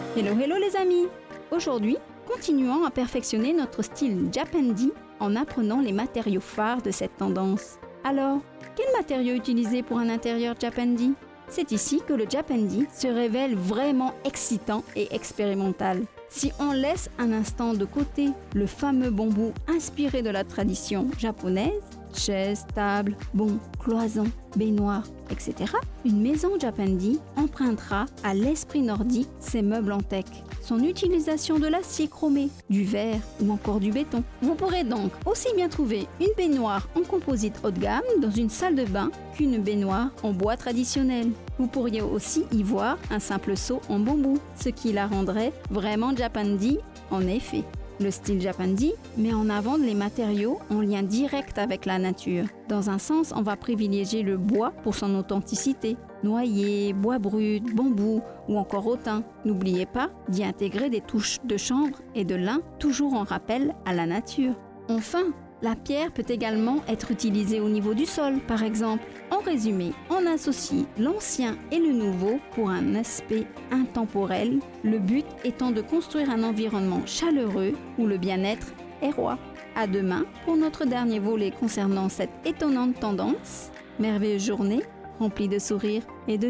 Hello hello les amis! Aujourd'hui, continuons à perfectionner notre style Japandi en apprenant les matériaux phares de cette tendance. Alors, quel matériau utiliser pour un intérieur Japandi? C'est ici que le Japandi se révèle vraiment excitant et expérimental. Si on laisse un instant de côté le fameux bambou inspiré de la tradition japonaise, chaises, tables, bancs, cloisons, baignoires, etc., une maison Japandi empruntera à l'esprit nordique ses meubles en teak, son utilisation de l'acier chromé, du verre ou encore du béton. Vous pourrez donc aussi bien trouver une baignoire en composite haut de gamme dans une salle de bain qu'une baignoire en bois traditionnel. Vous pourriez aussi y voir un simple seau en bambou, ce qui la rendrait vraiment Japandi en effet. Le style Japandi met en avant les matériaux en lien direct avec la nature. Dans un sens, on va privilégier le bois pour son authenticité. Noyer, bois brut, bambou ou encore autain. N'oubliez pas d'y intégrer des touches de chanvre et de lin, toujours en rappel à la nature. Enfin, la pierre peut également être utilisée au niveau du sol, par exemple. En résumé, on associe l'ancien et le nouveau pour un aspect intemporel, le but étant de construire un environnement chaleureux où le bien-être est roi. À demain pour notre dernier volet concernant cette étonnante tendance. Merveilleuse journée, remplie de sourires et de